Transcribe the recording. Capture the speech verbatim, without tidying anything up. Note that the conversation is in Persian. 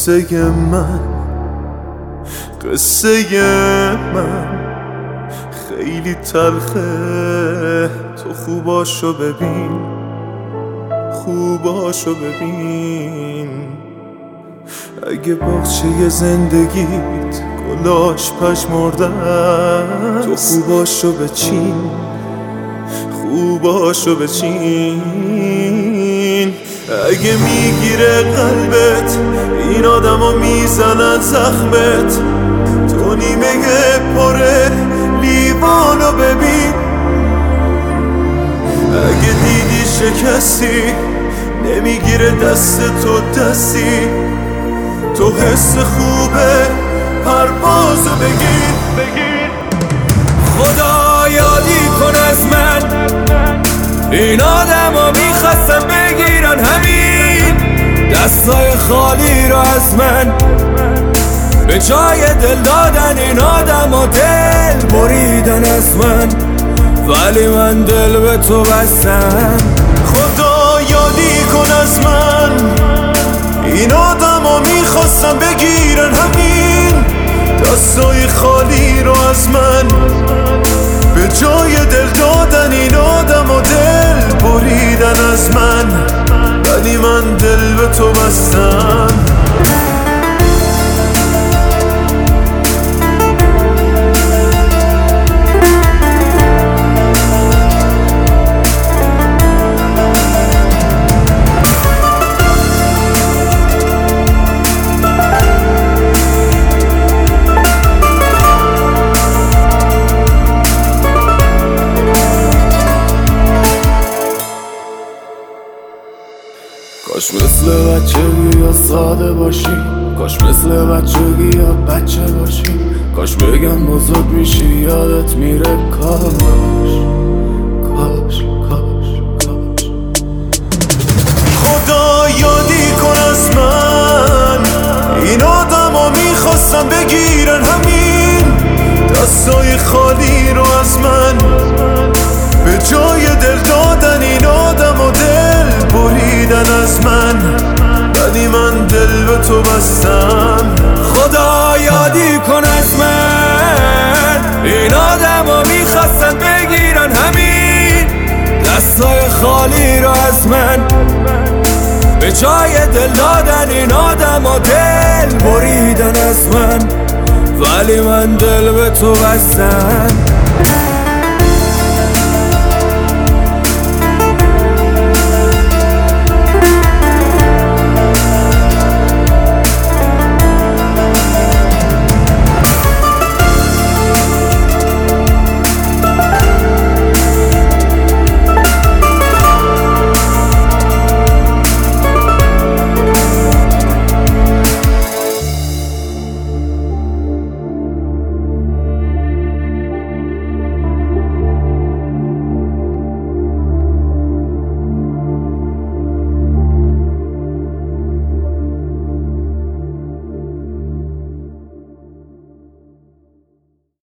قصه من قصه من خیلی تلخه. تو خوباشو ببین، خوباشو ببین. اگه باغچه زندگیت گلاش پژمردن، تو خوباشو بچین، خوباشو بچین. اگه میگیره قلبت این آدمو میزنن زخمت، تو نیمه پره لیوانو ببین. اگه دیدی شکستی نمیگیره دست تو دستی، تو حس خوبه پروازو بگیر. خدا یادی کن از من، این آدم ها میخواستم بگیرن همین دستای خالی رو از من، به جای دل دادن این آدم ها دل بریدن از من، ولی من دل به تو بستم. خدا یادی کن از من، این آدم ها میخواستم بگیرن همین دستای خالی رو از من، به جای دل دادن این آدم ها دل بریدن از من، ولی من دل به تو بستم. کاش مثل بچگی یا ساده باشیم، کاش مثل بچگی یا بچه باشیم، کاش بگم بزرگ میشی یادت میره. کاش کاش کاش کاش. خدا یادی کن از من، این آدم ها میخواستم بگیرن همین دستای خالی رو از من، به جای دل دادن این آدم ها دل بریدن از من، ولی من دل به تو بستم. خدا یادی کن از من، این آدم ها میخواستن بگیرن همین دستای خالی رو از من، به جای دل دادن این آدم ها دل بریدن از من، ولی من دل به تو بستم.